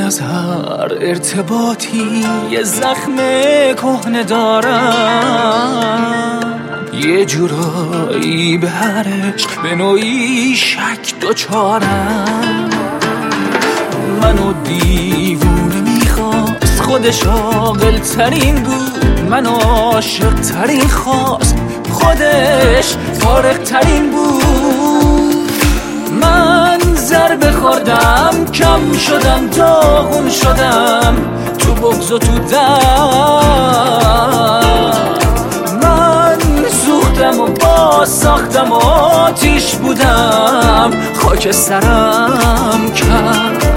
هر ارتباطی یه زخم کهنه دارم، یه جورایی به هر عشق به نوعی شک دوچارم. منو دیوونه میخواست، خودش عاقل ترین بود، منو عاشق ترین خواست، خودش فارغ ترین بود. من ضربه خوردم، کم شدم، داغون شدم، تو بغض و تو درد. من سوختم و باز ساختم و آتیش بودم، خاک سرم کرد.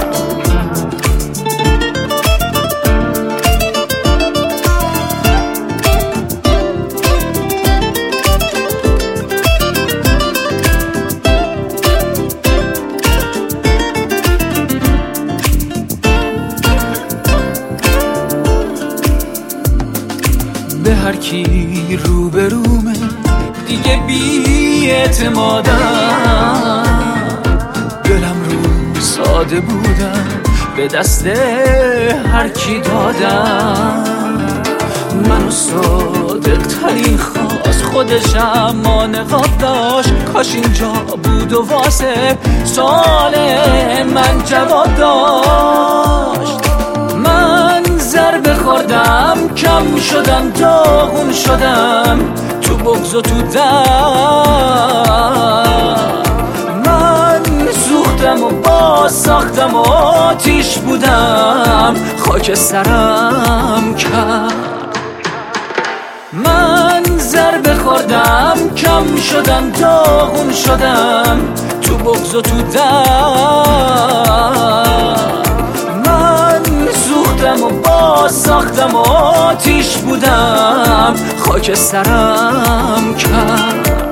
به هر کی روبرومه دیگه بی اعتمادم، دلم رو ساده بودم به دست هر کی دادم. منو صادق ترین خواست، خودش اما نقاب داشت، کاش اینجا بود و واسه سوال من جواب داشت. من ضربه خوردم، کم شدم، داغون شدم، تو بغض و تو درد. من سوختم و باز ساختم و آتیش بودم، خاک سرم کرد. من ضربه خوردم، کم شدم، داغون شدم، تو بغض و تو درد. من سوختم و باز ساختم و آتیش بودم، خاک سرم کرد.